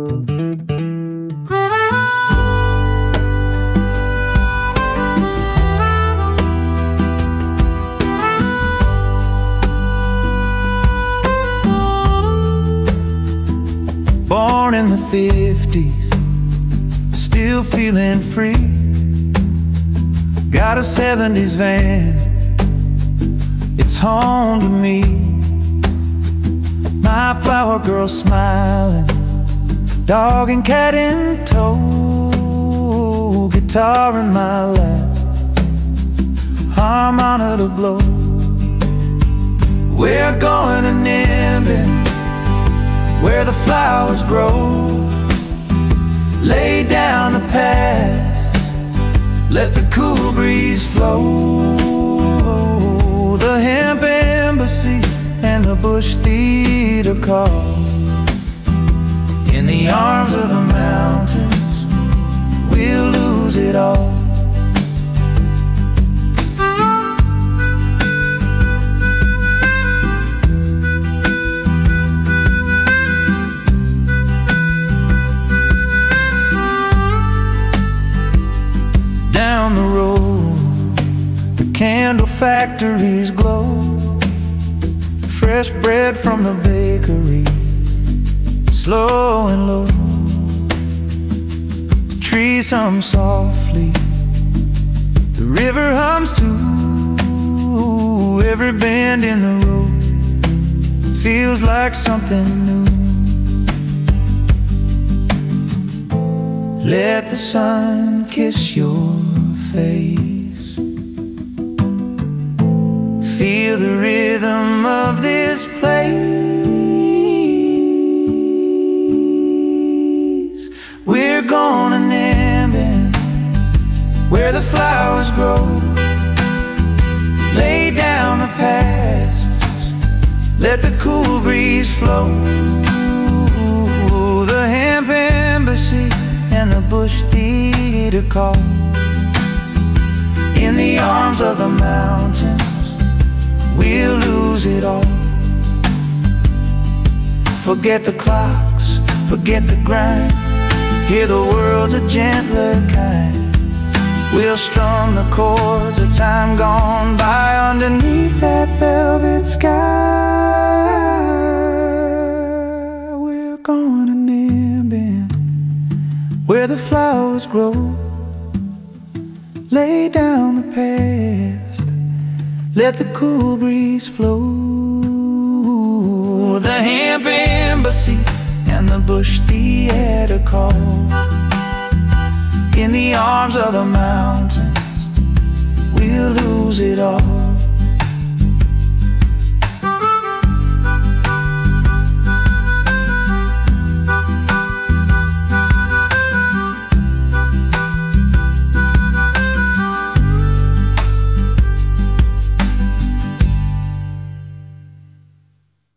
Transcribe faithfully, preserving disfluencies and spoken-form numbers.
Born in the fifties, still feeling free. Got a seventies van, it's home to me. My flower girl smiling, dog and cat in tow, guitar in my lap, harmonica to blow. We're going to Nimbin, where the flowers grow. Lay down the path, let the cool breeze flow. The hemp embassy and the Bush Theater call. In the arms of the mountains, we'll lose it all. Down the road, the candle factories glow. Fresh bread from the bakery, slow and low. The trees hum softly, the river hums too. Every bend in the road feels like something new. Let the sun kiss your face, feel the rhythm of this place. We're going to Nimbin, where the flowers grow. Lay down the past, let the cool breeze flow. The hemp embassy and the Bush Theater call. In the arms of the mountains, we'll lose it all. Forget the clocks, forget the grind. Hear the world's a gentler kind. We'll strum the chords of time gone by underneath that velvet sky. We're going to Nimbin, where the flowers grow. Lay down the past, let the cool breeze flow. The hemp embassy and the Bush Theater call. In the arms of the mountains, we'll lose it all.